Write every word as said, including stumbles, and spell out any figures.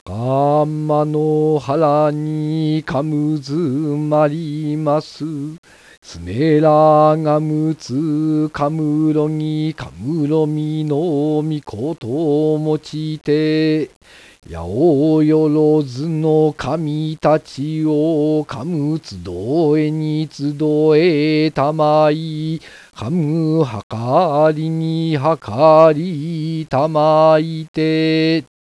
袴の腹にかむずまります。すねらがむつかむろぎかむろみのみことを用いて、八百万の神たちをかむ集えに集えたまい、かむはかりにはかりたまいて、